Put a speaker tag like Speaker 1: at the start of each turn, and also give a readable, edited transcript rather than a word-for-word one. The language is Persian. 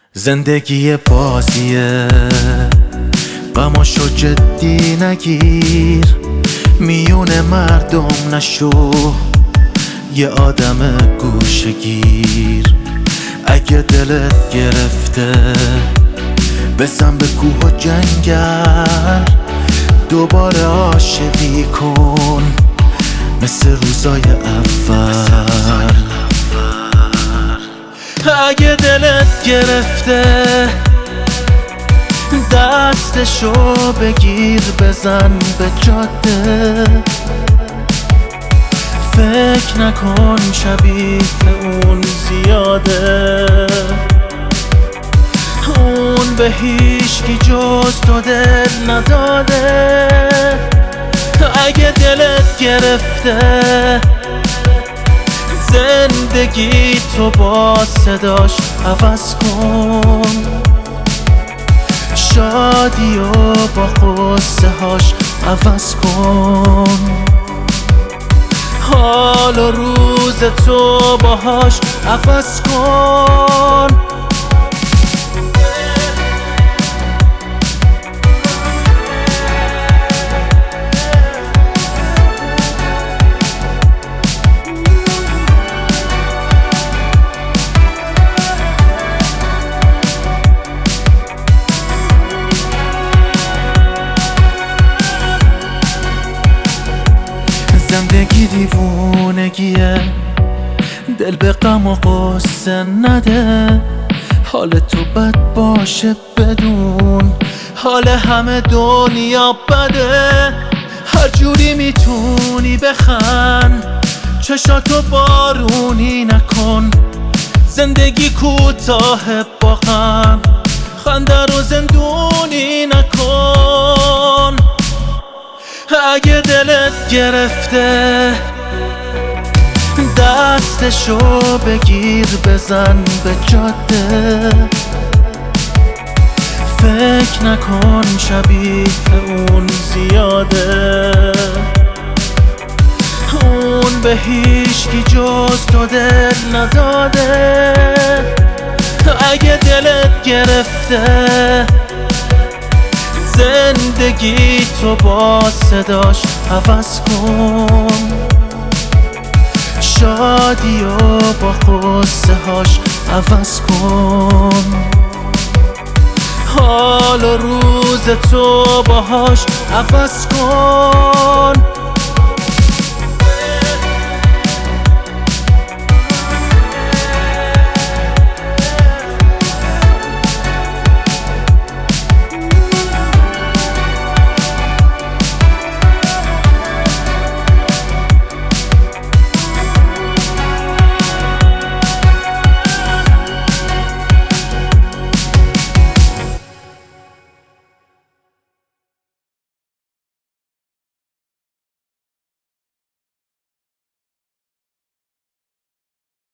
Speaker 1: زندگی بازیه، غماشو جدی نگیر، میون مردم نشو یه آدم گوشه‌گیر. اگه دلت گرفته بزن به کوه و جنگل، دوباره عاشقی کن مثل روزای اول. اگه دلت گرفته دستشو بگیر بزن به جاده، فکر نکن شبیه اون زیاده، اون به هیچکی جز تو دل نداده. اگه دلت گرفته زندگی تو با صداش عوض کن، شادی و با قصه هاش عوض کن، حال و روز تو باهاش عوض کن. زندگی دیوونگیه، دل به غم و غصه نده، حال تو بد باشه بدون حال همه دنیا بده. هر جوری میتونی بخند، چشاتو بارونی نکن، زندگی کوتاه با غم، خنده رو زندونی نکن. اگه دلت گرفته دستشو بگیر بزن به جاده، فکر نکن شبیه اون زیاده، اون به هیچکی جز تو دل نداده. اگه دلت گرفته زندگی تو با صداش عوض کن، شادی و با قصه هاش عوض کن، حال و روز تو باهاش عوض کن.